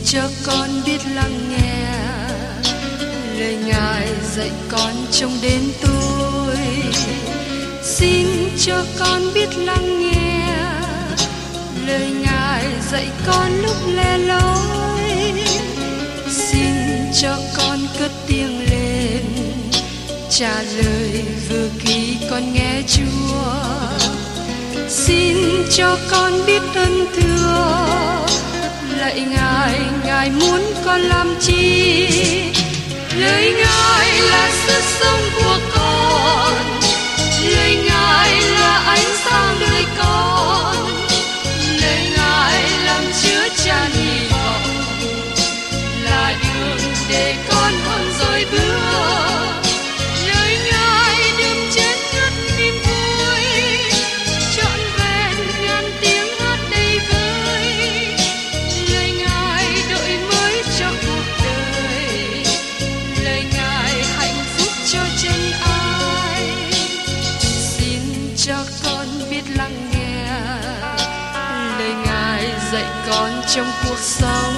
cho con biết lắng nghe lời Ngài dạy con trong đêm tối. Xin cho con biết lắng nghe lời Ngài dạy con lúc lẻ loi. Xin cho con cất tiếng lên trả lời vừa khi con nghe Chúa. Xin cho con biết ơn thưa lạy Ngài, Ngài muốn con làm chi? Lời Ngài là sức sống của con, lời Ngài là ánh sáng đời con, lời Ngài làm chứa chan hy vọng, là đường để con không rời bước. Lời Ngài đượm chén ngất niềm vui, trọn vẹn ngàn tiếng hát đầy vơi. Lời Ngài đổi mới cho cuộc đời, lời Ngài hạnh phúc cho chân ai. Xin cho con biết lắng nghe lời Ngài dạy con trong cuộc sống.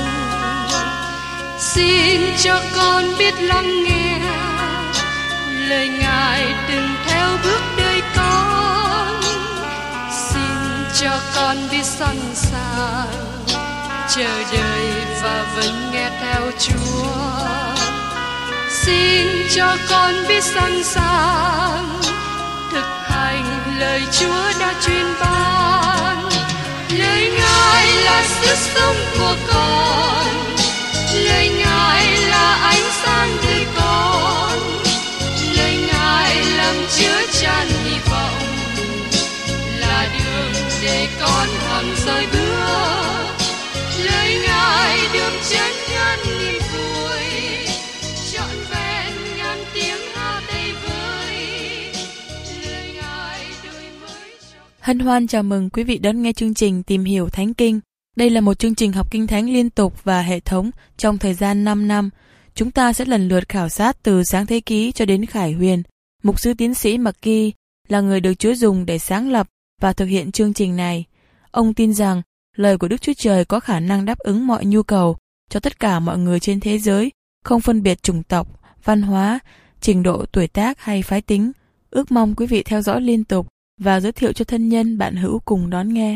Xin cho con biết lắng nghe lời Ngài từng theo bước đời con. Xin cho con biết sẵn sàng chờ đợi và vẫn nghe theo Chúa. Xin cho con biết sẵn sàng thực hành lời Chúa đã truyền ban. Lời Ngài là sức sống của con, lời Ngài là ánh sáng đời con, lời Ngài làm chứa chan hy vọng, là đường để con hằng rời bước. Lời Ngài đượm chén ngàn niềm vui, trọn vẹn ngàn tiếng hát đầy vơi. Lời Ngài đổi mới cho... Hân hoan chào mừng quý vị đón nghe chương trình Tìm hiểu Thánh Kinh. Đây là một chương trình học Kinh Thánh liên tục và hệ thống trong thời gian 5 năm. Chúng ta sẽ lần lượt khảo sát từ Sáng Thế Ký cho đến Khải Huyền. Mục sư tiến sĩ McGee là người được Chúa dùng để sáng lập và thực hiện chương trình này. Ông tin rằng lời của Đức Chúa Trời có khả năng đáp ứng mọi nhu cầu cho tất cả mọi người trên thế giới, không phân biệt chủng tộc, văn hóa, trình độ tuổi tác hay phái tính. Ước mong quý vị theo dõi liên tục và giới thiệu cho thân nhân bạn hữu cùng đón nghe.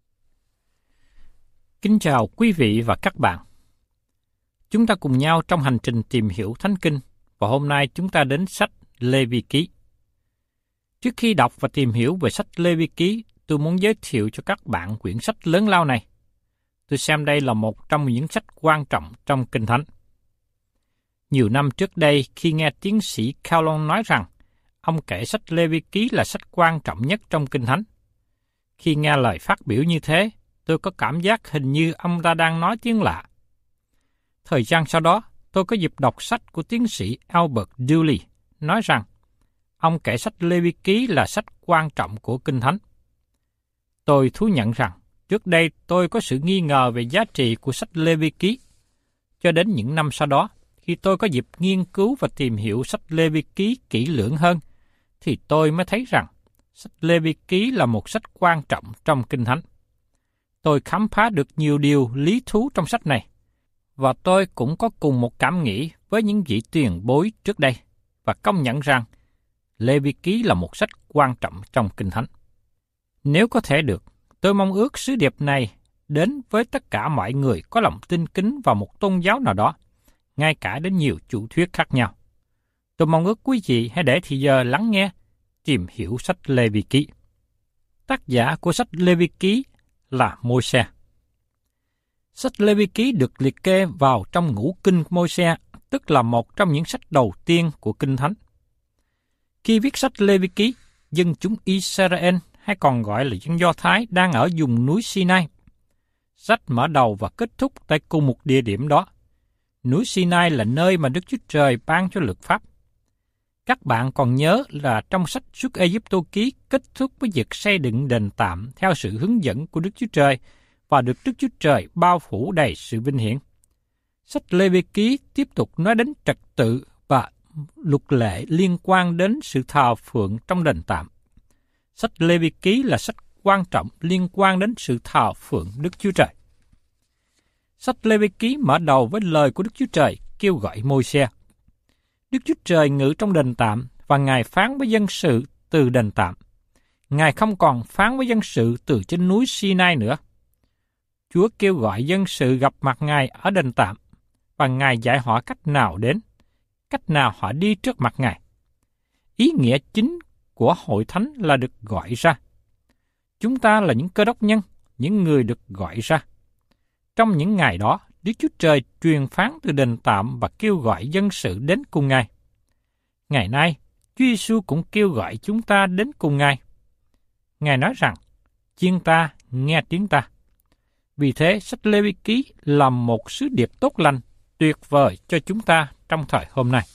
Kính chào quý vị và các bạn. Chúng ta cùng nhau trong hành trình tìm hiểu Thánh Kinh, và hôm nay chúng ta đến sách Lê-vi ký. Trước khi đọc và tìm hiểu về sách Lê-vi ký, tôi muốn giới thiệu cho các bạn quyển sách lớn lao này. Tôi xem đây là một trong những sách quan trọng trong Kinh Thánh. Nhiều năm trước đây, khi nghe tiến sĩ Calhoun nói rằng ông kể sách Lê-vi ký là sách quan trọng nhất trong Kinh Thánh, khi nghe lời phát biểu như thế, tôi có cảm giác hình như ông ta đang nói tiếng lạ. Thời gian sau đó, tôi có dịp đọc sách của tiến sĩ Albert Dooley, nói rằng ông kể sách Lê-vi ký là sách quan trọng của Kinh Thánh. Tôi thú nhận rằng, trước đây tôi có sự nghi ngờ về giá trị của sách Lê-vi ký. Cho đến những năm sau đó, khi tôi có dịp nghiên cứu và tìm hiểu sách Lê-vi ký kỹ lưỡng hơn, thì tôi mới thấy rằng sách Lê-vi ký là một sách quan trọng trong Kinh Thánh. Tôi khám phá được nhiều điều lý thú trong sách này, và tôi cũng có cùng một cảm nghĩ với những vị tiền bối trước đây, và công nhận rằng Lê-vi ký là một sách quan trọng trong Kinh Thánh. Nếu có thể được, tôi mong ước sứ điệp này đến với tất cả mọi người có lòng tin kính vào một tôn giáo nào đó, ngay cả đến nhiều chủ thuyết khác nhau. Tôi mong ước quý vị hãy để thì giờ lắng nghe, tìm hiểu sách Lê-vi ký. Tác giả của sách Lê-vi ký là Môi-se. Sách Lê-vi ký được liệt kê vào trong ngũ kinh Môi-se, tức là một trong những sách đầu tiên của Kinh Thánh. Khi viết sách Lê-vi ký, dân chúng Israel hay còn gọi là dân Do Thái đang ở vùng núi Sinai. Sách mở đầu và kết thúc tại cùng một địa điểm đó. Núi Sinai là nơi mà Đức Chúa Trời ban cho luật pháp. Các bạn còn nhớ là trong sách Xuất Ai-cập ký kết thúc với việc xây dựng đền tạm theo sự hướng dẫn của Đức Chúa Trời và được Đức Chúa Trời bao phủ đầy sự vinh hiển. Sách Lê-vi ký tiếp tục nói đến trật tự và luật lệ liên quan đến sự thờ phượng trong đền tạm. Sách Lê-vi ký là sách quan trọng liên quan đến sự thờ phượng Đức Chúa Trời. Sách Lê-vi-ký mở đầu với lời của Đức Chúa Trời kêu gọi Môi-se. Đức Chúa Trời ngự trong đền tạm và Ngài phán với dân sự từ đền tạm. Ngài không còn phán với dân sự từ trên núi Sinai nữa. Chúa kêu gọi dân sự gặp mặt Ngài ở đền tạm và Ngài dạy họ cách nào đến, cách nào họ đi trước mặt Ngài. Ý nghĩa chính của hội thánh là được gọi ra. Chúng ta là những cơ đốc nhân, những người được gọi ra. Trong những ngày đó, Đức Chúa Trời truyền phán từ đền tạm và kêu gọi dân sự đến cùng Ngài. Ngày nay, Chúa Giêsu cũng kêu gọi chúng ta đến cùng Ngài. Ngài nói rằng, chiên ta, nghe tiếng ta. Vì thế, sách Lê-vi-ký là một sứ điệp tốt lành, tuyệt vời cho chúng ta trong thời hôm nay.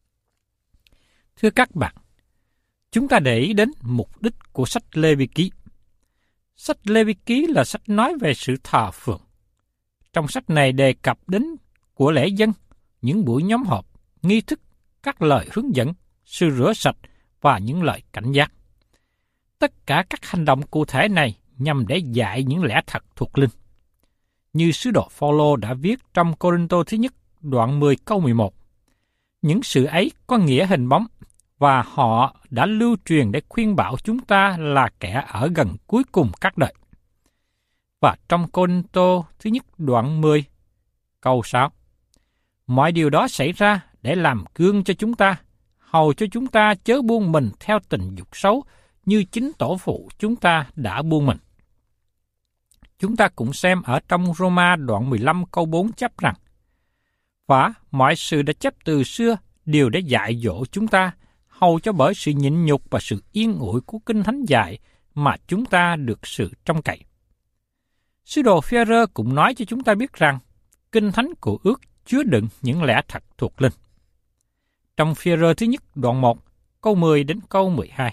Thưa các bạn, chúng ta để ý đến mục đích của sách Lê-vi-ký. Sách Lê-vi-ký là sách nói về sự thờ phượng. Trong sách này đề cập đến của lễ dân, những buổi nhóm họp, nghi thức, các lời hướng dẫn, sự rửa sạch và những lời cảnh giác. Tất cả các hành động cụ thể này nhằm để dạy những lẽ thật thuộc linh. Như sứ đồ Phao-lô đã viết trong Cô-rinh-tô thứ nhất đoạn 10 câu 11. Những sự ấy có nghĩa hình bóng, và họ đã lưu truyền để khuyên bảo chúng ta là kẻ ở gần cuối cùng các đời. Và trong Cô-rinh-tô thứ nhất đoạn 10 câu 6. Mọi điều đó xảy ra để làm gương cho chúng ta, hầu cho chúng ta chớ buông mình theo tình dục xấu như chính tổ phụ chúng ta đã buông mình. Chúng ta cũng xem ở trong Roma đoạn 15 câu 4 chép rằng, và mọi sự đã chép từ xưa đều để dạy dỗ chúng ta, hầu cho bởi sự nhịn nhục và sự yên ủi của Kinh Thánh dạy mà chúng ta được sự trông cậy. Sứ đồ Phi-e-rơ cũng nói cho chúng ta biết rằng, Kinh Thánh của ước chứa đựng những lẽ thật thuộc linh. Trong Phi-e-rơ thứ nhất đoạn 1, câu 10 đến câu 12.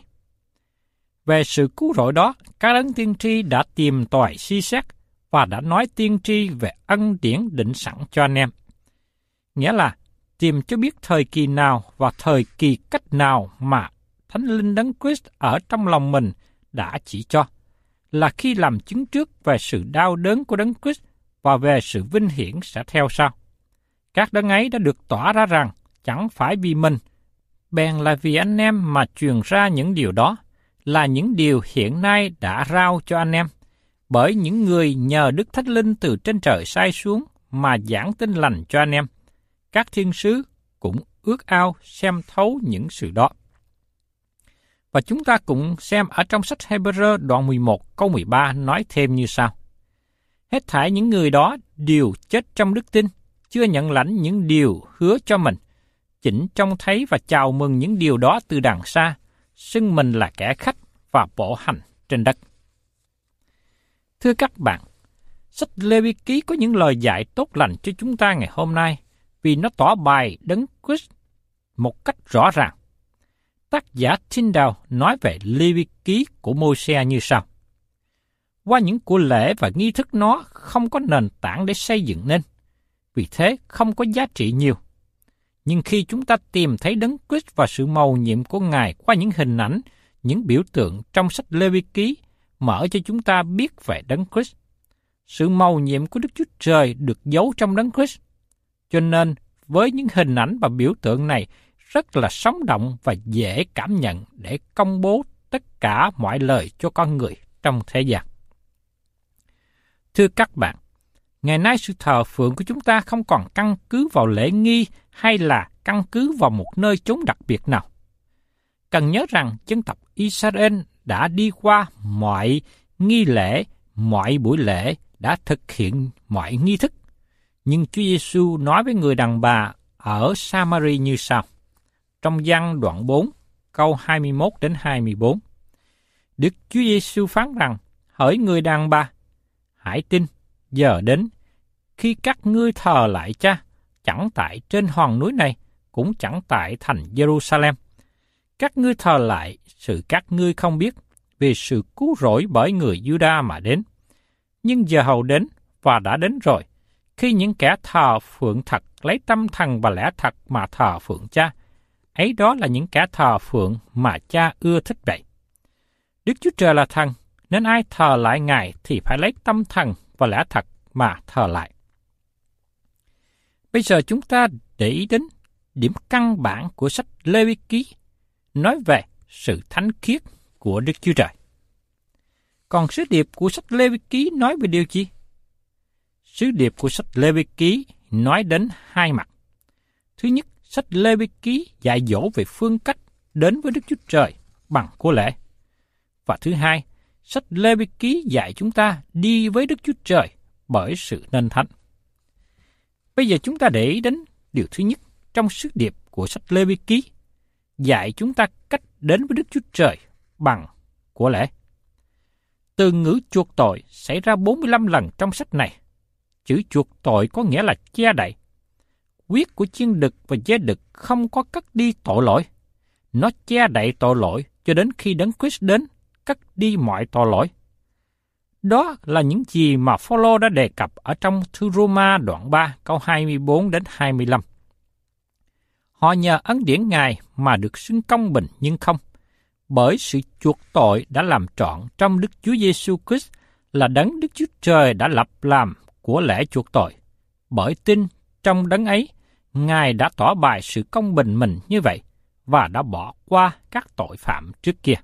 Về sự cứu rỗi đó, các đấng tiên tri đã tìm tòi suy xét và đã nói tiên tri về ân điển định sẵn cho anh em. Nghĩa là tìm cho biết thời kỳ nào và thời kỳ cách nào mà Thánh Linh Đấng Christ ở trong lòng mình đã chỉ cho, là khi làm chứng trước về sự đau đớn của Đấng Christ và về sự vinh hiển sẽ theo sau. Các đấng ấy đã được tỏ ra rằng chẳng phải vì mình, bèn là vì anh em mà truyền ra những điều đó, là những điều hiện nay đã rao cho anh em, bởi những người nhờ Đức Thánh Linh từ trên trời sai xuống mà giảng tin lành cho anh em. Các thiên sứ cũng ước ao xem thấu những sự đó. Và chúng ta cũng xem ở trong sách Hê-bơ-rơ đoạn 11 câu 13 nói thêm như sau. Hết thảy những người đó đều chết trong đức tin, chưa nhận lãnh những điều hứa cho mình, chỉnh trông thấy và chào mừng những điều đó từ đằng xa, xưng mình là kẻ khách và bộ hành trên đất. Thưa các bạn, sách Lê-vi-ký có những lời dạy tốt lành cho chúng ta ngày hôm nay, vì nó tỏ bày Đấng Christ một cách rõ ràng. Tác giả Tyndale nói về Lê-vi-ký của Môi-se như sau. Qua những của lễ và nghi thức nó không có nền tảng để xây dựng nên, vì thế không có giá trị nhiều. Nhưng khi chúng ta tìm thấy Đấng Christ và sự mầu nhiệm của Ngài qua những hình ảnh, những biểu tượng trong sách Lê-vi-ký mở cho chúng ta biết về Đấng Christ. Sự mầu nhiệm của Đức Chúa Trời được giấu trong Đấng Christ. Cho nên, với những hình ảnh và biểu tượng này rất là sống động và dễ cảm nhận để công bố tất cả mọi lời cho con người trong thế gian. Thưa các bạn, ngày nay sự thờ phượng của chúng ta không còn căn cứ vào lễ nghi hay là căn cứ vào một nơi chốn đặc biệt nào. Cần nhớ rằng dân tộc Israel đã đi qua mọi nghi lễ, mọi buổi lễ, đã thực hiện mọi nghi thức. Nhưng Chúa Giêsu nói với người đàn bà ở Samari như sau. Trong Giăng đoạn 4, câu 21 đến 24. Đức Chúa Giêsu phán rằng, hỡi người đàn bà, hãy tin, giờ đến, khi các ngươi thờ lại Cha, chẳng tại trên hòn núi này, cũng chẳng tại thành Jerusalem. Các ngươi thờ lại sự các ngươi không biết, vì sự cứu rỗi bởi người Juda mà đến. Nhưng giờ hầu đến và đã đến rồi, khi những kẻ thờ phượng thật lấy tâm thần và lẽ thật mà thờ phượng Cha, ấy đó là những kẻ thờ phượng mà Cha ưa thích vậy. Đức Chúa Trời là thần, nên ai thờ lại Ngài thì phải lấy tâm thần và lẽ thật mà thờ lại. Bây giờ chúng ta để ý đến điểm căn bản của sách Lê-vi-ký, nói về sự thánh khiết của Đức Chúa Trời. Còn sứ điệp của sách Lê-vi-ký nói về điều gì? Sứ điệp của sách Lê-vi-ký nói đến hai mặt. Thứ nhất, sách Lê-vi-ký dạy dỗ về phương cách đến với Đức Chúa Trời bằng của lễ. Và thứ hai, sách Lê-vi-ký dạy chúng ta đi với Đức Chúa Trời bởi sự nên thánh. Bây giờ chúng ta để ý đến điều thứ nhất trong sứ điệp của sách Lê-vi-ký, dạy chúng ta cách đến với Đức Chúa Trời bằng của lễ. Từ ngữ chuộc tội xảy ra 45 lần trong sách này. Chữ chuộc tội có nghĩa là che đậy. Huyết của chiên đực và dê đực không có cất đi tội lỗi. Nó che đậy tội lỗi cho đến khi Đấng Christ đến, cất đi mọi tội lỗi. Đó là những gì mà Phao-lô đã đề cập ở trong thư Rô-ma đoạn 3 câu 24 đến 25. Họ nhờ ân điển Ngài mà được xưng công bình nhưng không, bởi sự chuộc tội đã làm trọn trong Đức Chúa Giêsu Christ là Đấng Đức Chúa Trời đã lập làm của lễ chuộc tội. Bởi tin trong Đấng ấy, Ngài đã tỏ bày sự công bình mình như vậy và đã bỏ qua các tội phạm trước kia.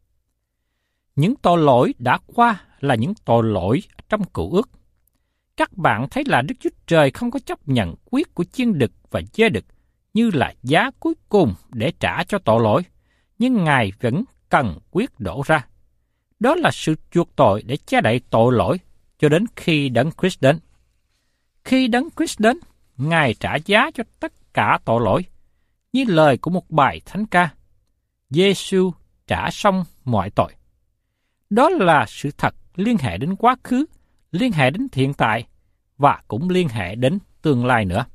Những tội lỗi đã qua là những tội lỗi trong Cựu Ước. Các bạn thấy là Đức Chúa Trời không có chấp nhận huyết của chiên đực và dê đực như là giá cuối cùng để trả cho tội lỗi, nhưng Ngài vẫn cần huyết đổ ra. Đó là sự chuộc tội để che đậy tội lỗi cho đến khi Đấng Christ đến. Khi Đấng Christ đến, Ngài trả giá cho tất cả tội lỗi, như lời của một bài thánh ca: Giêsu trả xong mọi tội. Đó là sự thật liên hệ đến quá khứ, liên hệ đến hiện tại và cũng liên hệ đến tương lai nữa.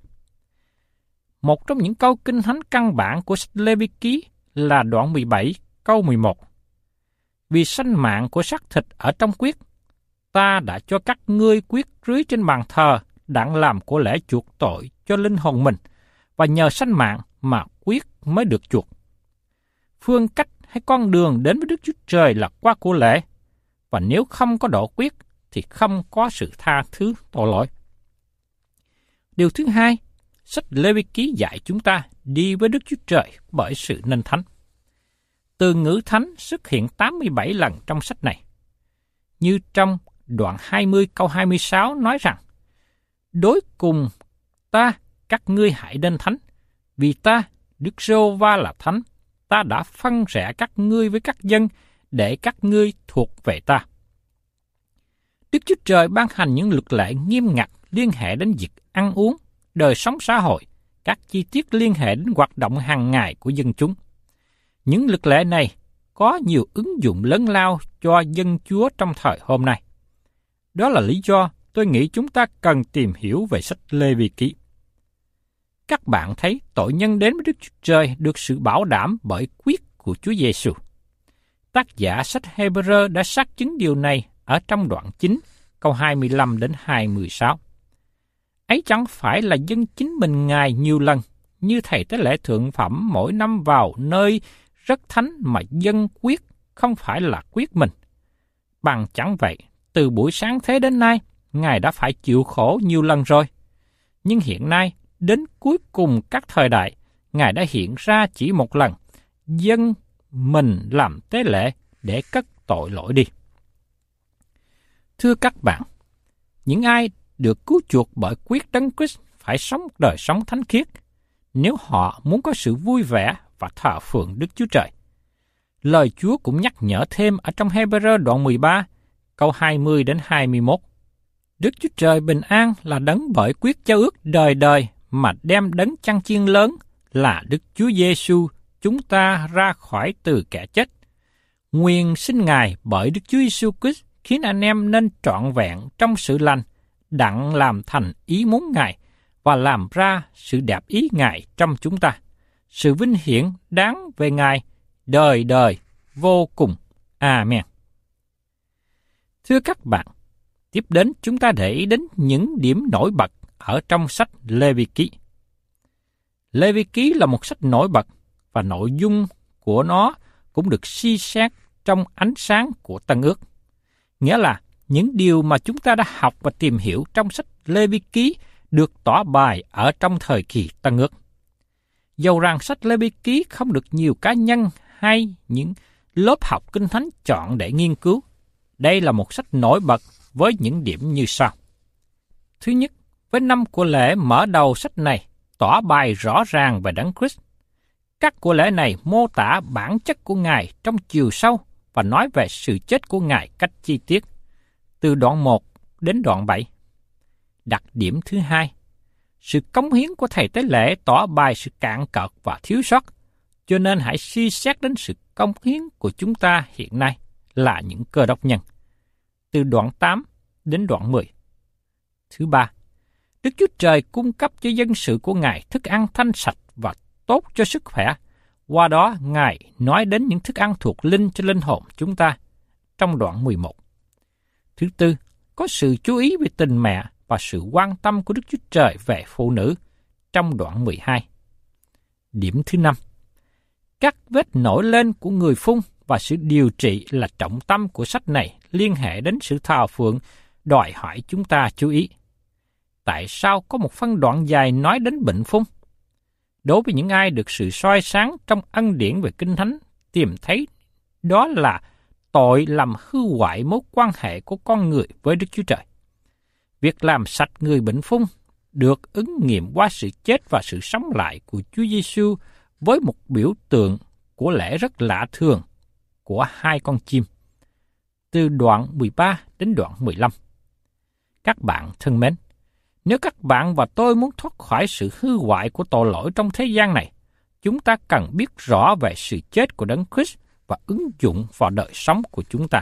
Một trong những câu kinh thánh căn bản của sách Lê-vi-ký là đoạn 17 câu 11. Vì sanh mạng của xác thịt ở trong huyết, ta đã cho các ngươi huyết rưới trên bàn thờ đặng làm của lễ chuộc tội cho linh hồn mình, và nhờ sanh mạng mà huyết mới được chuộc. Phương cách hay con đường đến với Đức Chúa Trời là qua của lễ, và nếu không có độ huyết thì không có sự tha thứ tội lỗi. Điều thứ hai, sách Lê-vi-ký dạy chúng ta đi với Đức Chúa Trời bởi sự nên thánh. Từ ngữ thánh xuất hiện 87 lần trong sách này. Như trong đoạn 20 câu 26 nói rằng: Đối cùng ta, các ngươi hãy nên thánh, vì ta, Đức Giê-hô-va là thánh, ta đã phân rẽ các ngươi với các dân, để các ngươi thuộc về ta. Đức Chúa Trời ban hành những luật lệ nghiêm ngặt liên hệ đến việc ăn uống, đời sống xã hội, các chi tiết liên hệ đến hoạt động hàng ngày của dân chúng. Những luật lệ này có nhiều ứng dụng lớn lao cho dân Chúa trong thời hôm nay. Đó là lý do tôi nghĩ chúng ta cần tìm hiểu về sách Lê-vi-ký. Các bạn thấy tội nhân đến với Đức Chúa Trời được sự bảo đảm bởi huyết của Chúa Giêsu. Tác giả sách Hê-bơ-rơ đã xác chứng điều này ở trong đoạn 9, câu 25 đến 26. Ấy chẳng phải là dâng chính mình Ngài nhiều lần, như thầy tế lễ thượng phẩm mỗi năm vào nơi rất thánh mà dâng huyết không phải là huyết mình. Bằng chẳng vậy, từ buổi sáng thế đến nay, Ngài đã phải chịu khổ nhiều lần rồi. Nhưng hiện nay, đến cuối cùng các thời đại, Ngài đã hiện ra chỉ một lần, dâng mình làm tế lễ để cất tội lỗi đi. Thưa các bạn, những ai được cứu chuộc bởi huyết Đấng Christ phải sống một đời sống thánh khiết nếu họ muốn có sự vui vẻ và thờ phượng Đức Chúa Trời. Lời Chúa cũng nhắc nhở thêm ở trong Hê-bơ-rơ đoạn 13, câu 20 đến 21. Đức Chúa Trời bình an là đấng bởi quyết giao ước đời đời mà đem đấng chăn chiên lớn là Đức Chúa Giêsu chúng ta ra khỏi từ kẻ chết. Nguyện xin Ngài bởi Đức Chúa Giêsu Christ khiến anh em nên trọn vẹn trong sự lành, đặng làm thành ý muốn Ngài và làm ra sự đẹp ý Ngài trong chúng ta. Sự vinh hiển đáng về Ngài đời đời vô cùng. Amen. Thưa các bạn, tiếp đến chúng ta để ý đến những điểm nổi bật ở trong sách Lê-vi-ký. Lê-vi-ký là một sách nổi bật và nội dung của nó cũng được suy xét trong ánh sáng của Tân Ước. Nghĩa là những điều mà chúng ta đã học và tìm hiểu trong sách Lê-vi-ký được tỏ bày ở trong thời kỳ Tân Ước. Dầu rằng sách Lê-vi ký không được nhiều cá nhân hay những lớp học kinh thánh chọn để nghiên cứu, đây là một sách nổi bật với những điểm như sau. Thứ nhất, với năm của lễ mở đầu sách này tỏ bày rõ ràng về Đấng Christ. Các của lễ này mô tả bản chất của Ngài trong chiều sâu và nói về sự chết của Ngài cách chi tiết, từ đoạn 1 đến đoạn 7. Đặc điểm thứ hai, sự cống hiến của thầy tế lễ tỏ bày sự cạn cợt và thiếu sót, cho nên hãy suy xét đến sự cống hiến của chúng ta hiện nay là những Cơ Đốc nhân, từ đoạn 8 đến đoạn 10. Thứ ba, Đức Chúa Trời cung cấp cho dân sự của Ngài thức ăn thanh sạch và tốt cho sức khỏe. Qua đó, Ngài nói đến những thức ăn thuộc linh cho linh hồn chúng ta trong đoạn 11. Thứ tư, có sự chú ý về tình mẹ và sự quan tâm của Đức Chúa Trời về phụ nữ trong đoạn 12. Điểm thứ năm, các vết nổi lên của người phun và sự điều trị là trọng tâm của sách này liên hệ đến sự thờ phượng, đòi hỏi chúng ta chú ý. Tại sao có một phân đoạn dài nói đến bệnh phun? Đối với những ai được sự soi sáng trong ân điển về Kinh Thánh, tìm thấy đó là tội làm hư hoại mối quan hệ của con người với Đức Chúa Trời. Việc làm sạch người bệnh phun được ứng nghiệm qua sự chết và sự sống lại của Chúa Giêsu với một biểu tượng của lẽ rất lạ thường của hai con chim, từ đoạn 13 đến đoạn 15. Các bạn thân mến, nếu các bạn và tôi muốn thoát khỏi sự hư hoại của tội lỗi trong thế gian này, chúng ta cần biết rõ về sự chết của Đấng Christ và ứng dụng vào đời sống của chúng ta.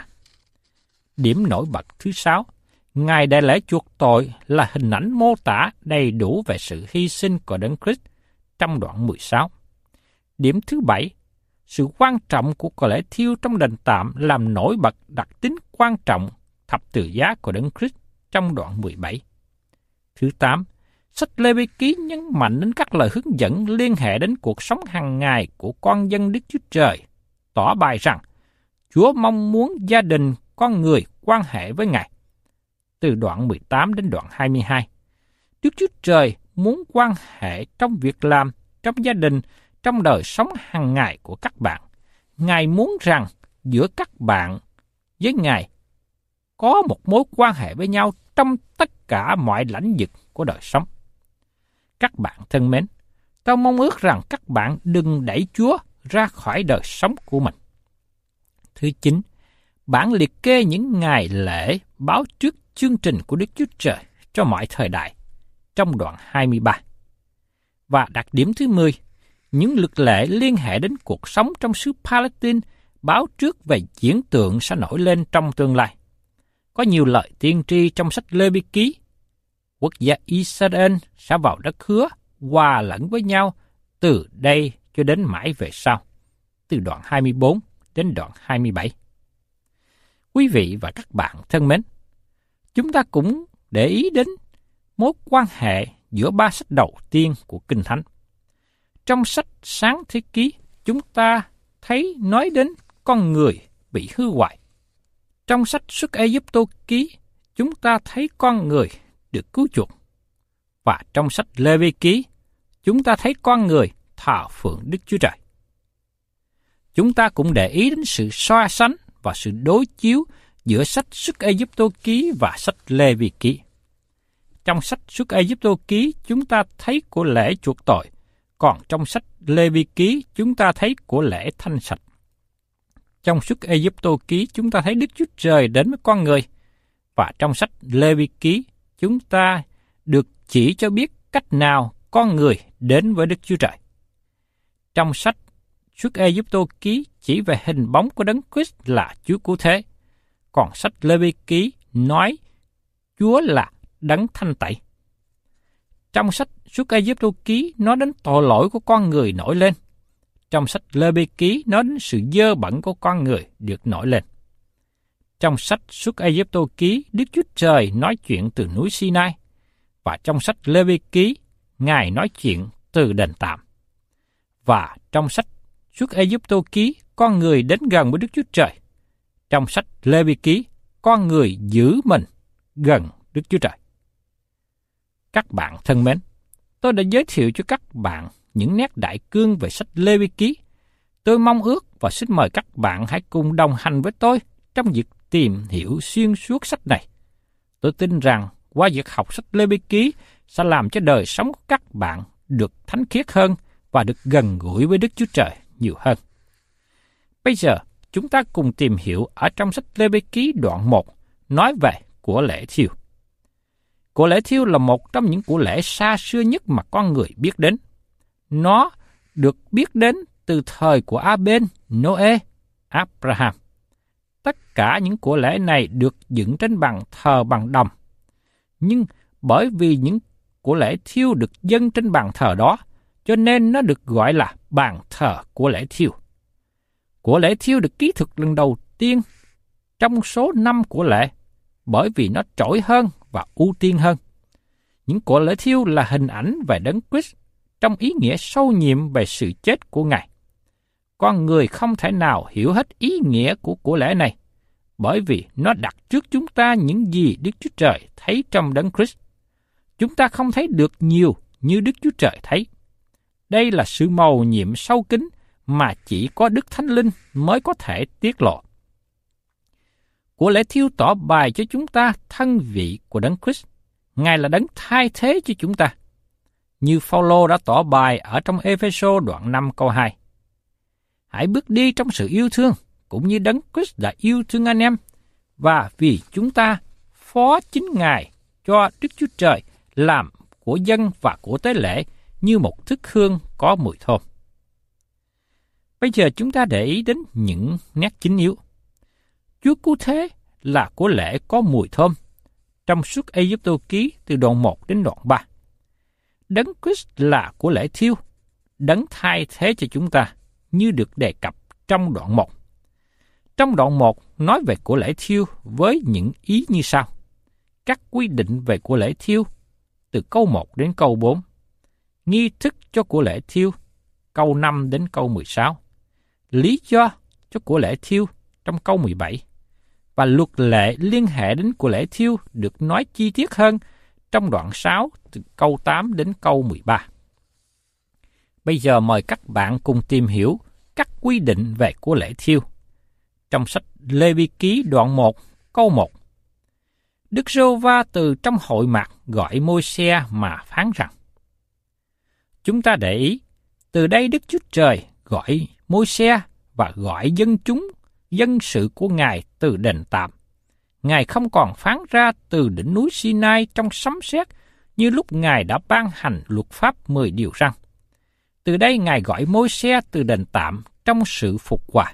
Điểm nổi bật thứ 6, Ngài đại lễ chuộc tội là hình ảnh mô tả đầy đủ về sự hy sinh của Đấng Christ trong đoạn 16. Điểm thứ 7, sự quan trọng của cội lễ thiêu trong đền tạm làm nổi bật đặc tính quan trọng thập tự giá của Đấng Christ trong đoạn 17. Thứ 8, sách Lê-vi ký nhấn mạnh đến các lời hướng dẫn liên hệ đến cuộc sống hàng ngày của con dân Đức Chúa Trời, tỏ bày rằng Chúa mong muốn gia đình con người quan hệ với Ngài. Từ đoạn 18 đến đoạn 22, Đức Chúa Trời muốn quan hệ trong việc làm, trong gia đình, trong đời sống hàng ngày của các bạn. Ngài muốn rằng giữa các bạn với Ngài có một mối quan hệ với nhau trong tất cả mọi lãnh vực của đời sống. Các bạn thân mến, tôi mong ước rằng các bạn đừng đẩy Chúa ra khỏi đời sống của mình. Thứ 9, bản liệt kê những ngày lễ báo trước chương trình của Đức Chúa Trời cho mọi thời đại trong đoạn 23. Và đặc điểm thứ 10, những luật lệ liên hệ đến cuộc sống trong xứ Palestine báo trước về diễn tượng sẽ nổi lên trong tương lai. Có nhiều lời tiên tri trong sách Lê-vi ký. Quốc gia Israel sẽ vào đất hứa, hòa lẫn với nhau từ đây cho đến mãi về sau, từ đoạn 24 đến đoạn 27. Quý vị và các bạn thân mến, chúng ta cũng để ý đến mối quan hệ giữa ba sách đầu tiên của Kinh Thánh. Trong sách Sáng Thế Ký, chúng ta thấy nói đến con người bị hư hoại. Trong sách Xuất Ai-cập Ký, chúng ta thấy con người được cứu chuộc. Và trong sách Lê-vi ký, chúng ta thấy con người thờ phượng Đức Chúa Trời. Chúng ta cũng để ý đến sự so sánh và sự đối chiếu giữa sách Xuất Ai-cập Ký và sách Lê-vi ký. Trong sách Xuất Ai-cập Ký, chúng ta thấy của lễ chuộc tội, còn trong sách Lê-vi ký, chúng ta thấy của lễ thanh sạch. Trong Xuất Ai-cập Ký, chúng ta thấy Đức Chúa Trời đến với con người, và trong sách Lê-vi ký, chúng ta được chỉ cho biết cách nào con người đến với Đức Chúa Trời. Trong sách Xuất Ai-cập Ký chỉ về hình bóng của Đấng Christ là Chúa Cứu Thế, còn sách Lê-vi ký nói Chúa là Đấng Thanh Tẩy. Trong sách Xuất Ai-cập Ký nói đến tội lỗi của con người nổi lên. Trong sách Lê-vi ký nói đến sự dơ bẩn của con người được nổi lên. Trong sách Xuất Ai-cập Ký, Đức Chúa Trời nói chuyện từ núi Sinai, và trong sách Lê-vi ký, Ngài nói chuyện từ đền tạm. Và trong sách Xuất Ai-cập Ký, con người đến gần với Đức Chúa Trời. Trong sách Lê-vi ký, con người giữ mình gần Đức Chúa Trời. Các bạn thân mến, tôi đã giới thiệu cho các bạn những nét đại cương về sách Lê-vi-ký. Tôi mong ước và xin mời các bạn hãy cùng đồng hành với tôi trong việc tìm hiểu xuyên suốt sách này. Tôi tin rằng qua việc học sách Lê-vi-ký sẽ làm cho đời sống của các bạn được thánh khiết hơn và được gần gũi với Đức Chúa Trời nhiều hơn. Bây giờ, chúng ta cùng tìm hiểu ở trong sách Lê-vi-ký đoạn 1 nói về của lễ thiêu. Của lễ thiêu là một trong những của lễ xa xưa nhất mà con người biết đến. Nó được biết đến từ thời của A-bên, Nô-ê, Abraham. Tất cả những của lễ này được dựng trên bàn thờ bằng đồng. Nhưng bởi vì những của lễ thiêu được dâng trên bàn thờ đó, cho nên nó được gọi là bàn thờ của lễ thiêu. Của lễ thiêu được ký thực lần đầu tiên trong số 5 của lễ, bởi vì nó trỗi hơn và ưu tiên hơn. Những của lễ thiêu là hình ảnh về Đấng Christ trong ý nghĩa sâu nhiệm về sự chết của Ngài. Con người không thể nào hiểu hết ý nghĩa của lễ này, bởi vì nó đặt trước chúng ta những gì Đức Chúa Trời thấy trong Đấng Christ. Chúng ta không thấy được nhiều như Đức Chúa Trời thấy. Đây là sự mầu nhiệm sâu kín mà chỉ có Đức Thánh Linh mới có thể tiết lộ. Của lễ thiêu tỏ bày cho chúng ta thân vị của Đấng Christ. Ngài là Đấng thay thế cho chúng ta, như Phao-lô đã tỏ bày ở trong Ê-phê-sô đoạn 5 câu 2. Hãy bước đi trong sự yêu thương, cũng như Đấng Christ đã yêu thương anh em, và vì chúng ta phó chính Ngài cho Đức Chúa Trời làm của dân và của tế lễ như một thức hương có mùi thơm. Bây giờ chúng ta để ý đến những nét chính yếu. Chúa Cứu Thế là của lễ có mùi thơm trong suốt Ê-díp-tô ký từ đoạn 1 đến đoạn 3. Đấng Christ là của lễ thiêu, Đấng thay thế cho chúng ta, như được đề cập trong đoạn 1. Trong đoạn 1 nói về của lễ thiêu với những ý như sau. Các quy định về của lễ thiêu từ câu 1 đến câu 4. Nghi thức cho của lễ thiêu câu 5 đến câu 16. Lý do cho của lễ thiêu trong câu 17. Và luật lệ liên hệ đến của lễ thiêu được nói chi tiết hơn trong đoạn 6 từ câu 8 đến câu 13. Bây giờ mời các bạn cùng tìm hiểu các quy định về của lễ thiêu. Trong sách Lê-vi-ký đoạn 1 câu 1. Đức Giê-hô-va từ trong hội mạc gọi Môi-se mà phán rằng. Chúng ta để ý, từ đây Đức Chúa Trời gọi Môi-se và gọi dân chúng, dân sự của Ngài từ đền tạm. Ngài không còn phán ra từ đỉnh núi Sinai trong sấm sét như lúc Ngài đã ban hành luật pháp 10 điều răn. Từ đây Ngài gọi Môi-se từ đền tạm trong sự phục hòa.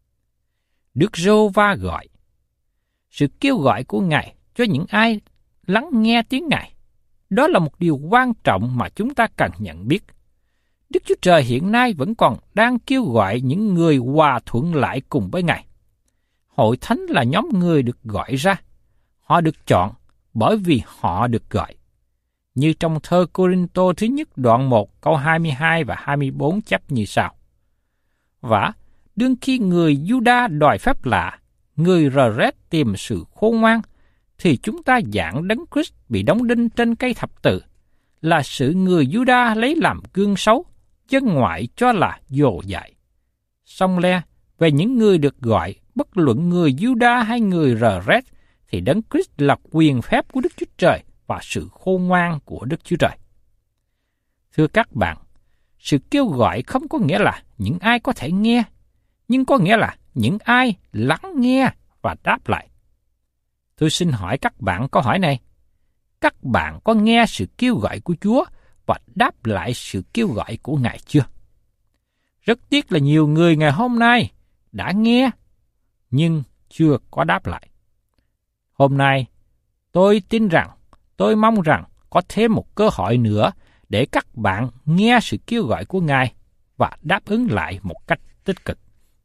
Đức Giê-hô-va gọi. Sự kêu gọi của Ngài cho những ai lắng nghe tiếng Ngài. Đó là một điều quan trọng mà chúng ta cần nhận biết. Đức Chúa Trời hiện nay vẫn còn đang kêu gọi những người hòa thuận lại cùng với Ngài. Hội thánh là nhóm người được gọi ra. Họ được chọn bởi vì họ được gọi. Như trong thơ Cô-rinh-tô thứ nhất đoạn 1 câu 22 và 24 chép như sau. Và đương khi người Giu-đa đòi phép lạ, người Rơ-rét tìm sự khôn ngoan, thì chúng ta giảng Đấng Christ bị đóng đinh trên cây thập tự, là sự người Giu-đa lấy làm gương xấu, dân ngoại cho là dồ dại. Song le, về những người được gọi, bất luận người Giu-đa hay người Rơ-rét, thì Đấng Christ là quyền phép của Đức Chúa Trời và sự khôn ngoan của Đức Chúa Trời. Thưa các bạn, sự kêu gọi không có nghĩa là những ai có thể nghe, nhưng có nghĩa là những ai lắng nghe và đáp lại. Tôi xin hỏi các bạn câu hỏi này. Các bạn có nghe sự kêu gọi của Chúa và đáp lại sự kêu gọi của Ngài chưa? Rất tiếc là nhiều người ngày hôm nay đã nghe, nhưng chưa có đáp lại. Hôm nay, tôi tin rằng, tôi mong rằng có thêm một cơ hội nữa để các bạn nghe sự kêu gọi của Ngài và đáp ứng lại một cách tích cực.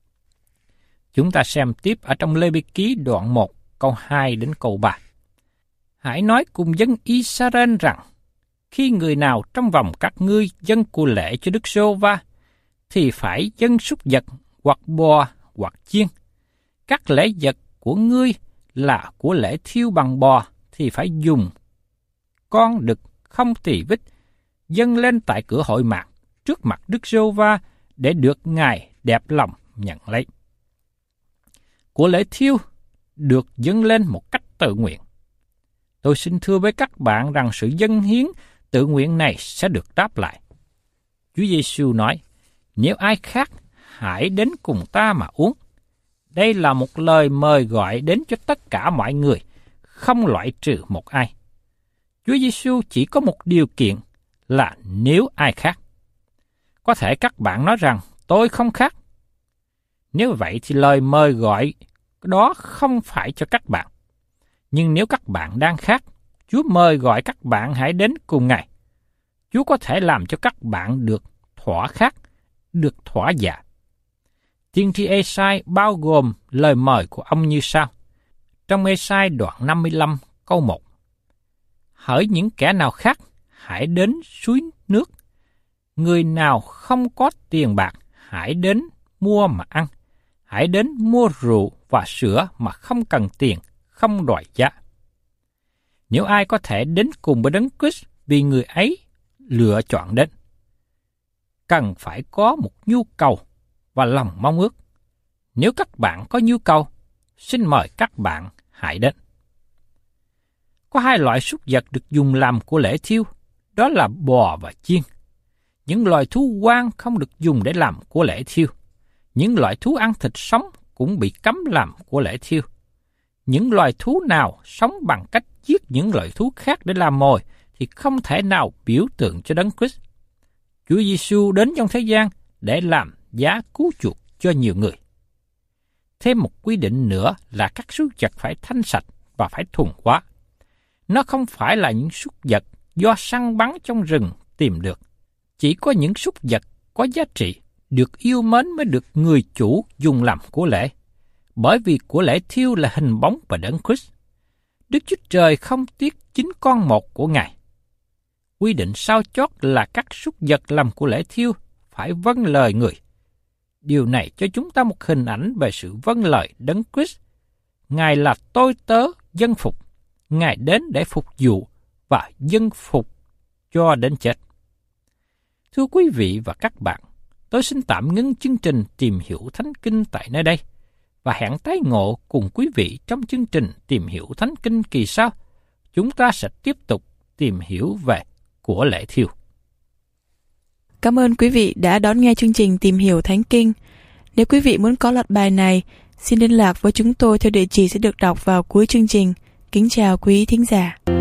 Chúng ta xem tiếp ở trong Lê-vi-ký đoạn 1, câu 2 đến câu 3. Hãy nói cùng dân Israel rằng, khi người nào trong vòng các ngươi dâng của lễ cho Đức Giê-hô-va, thì phải dâng súc vật hoặc bò hoặc chiên. Các lễ vật của ngươi là của lễ thiêu bằng bò, thì phải dùng con đực không tỳ vết, dâng lên tại cửa hội mạc trước mặt Đức Giê-hô-va để được Ngài đẹp lòng nhận lấy. Của lễ thiêu được dâng lên một cách tự nguyện. Tôi xin thưa với các bạn rằng sự dâng hiến tự nguyện này sẽ được đáp lại. Chúa Giêsu nói, nếu ai khác, hãy đến cùng ta mà uống. Đây là một lời mời gọi đến cho tất cả mọi người, không loại trừ một ai. Chúa Giêsu chỉ có một điều kiện là nếu ai khác. Có thể các bạn nói rằng tôi không khác. Nếu vậy thì lời mời gọi đó không phải cho các bạn. Nhưng nếu các bạn đang khác, Chúa mời gọi các bạn hãy đến cùng Ngài. Chúa có thể làm cho các bạn được thỏa khác, được thỏa dạ. Tiên tri Ê-sai bao gồm lời mời của ông như sau. Trong Ê-sai đoạn 55 câu 1. Hỡi những kẻ nào khác, hãy đến suối nước. Người nào không có tiền bạc, hãy đến mua mà ăn. Hãy đến mua rượu và sữa mà không cần tiền, không đòi giá. Nếu ai có thể đến cùng với Đấng Christ vì người ấy lựa chọn đến, cần phải có một nhu cầu và lòng mong ước. Nếu các bạn có nhu cầu, xin mời các bạn hãy đến. Có hai loại súc vật được dùng làm của lễ thiêu, đó là bò và chiên. Những loài thú hoang không được dùng để làm của lễ thiêu. Những loại thú ăn thịt sống cũng bị cấm làm của lễ thiêu. Những loài thú nào sống bằng cách giết những loài thú khác để làm mồi thì không thể nào biểu tượng cho Đấng Christ. Chúa Giêsu đến trong thế gian để làm giá cứu chuộc cho nhiều người. Thêm một quy định nữa là các súc vật phải thanh sạch và phải thuần hóa. Nó không phải là những súc vật do săn bắn trong rừng tìm được. Chỉ có những súc vật có giá trị, được yêu mến mới được người chủ dùng làm của lễ. Bởi vì của lễ thiêu là hình bóng và Đấng Christ. Đức Chúa Trời không tiếc chính con một của Ngài. Quy định sau chót là các súc vật làm của lễ thiêu phải vâng lời người. Điều này cho chúng ta một hình ảnh về sự vâng lời Đấng Christ. Ngài là tôi tớ dân phục. Ngài đến để phục vụ và dân phục cho đến chết. Thưa quý vị và các bạn, tôi xin tạm ngưng chương trình Tìm Hiểu Thánh Kinh tại nơi đây và hẹn tái ngộ cùng quý vị trong chương trình Tìm Hiểu Thánh Kinh kỳ sau. Chúng ta sẽ tiếp tục tìm hiểu về của lễ thiêu. Cảm ơn quý vị đã đón nghe chương trình Tìm Hiểu Thánh Kinh. Nếu quý vị muốn có loạt bài này, xin liên lạc với chúng tôi theo địa chỉ sẽ được đọc vào cuối chương trình. Kính chào quý thính giả.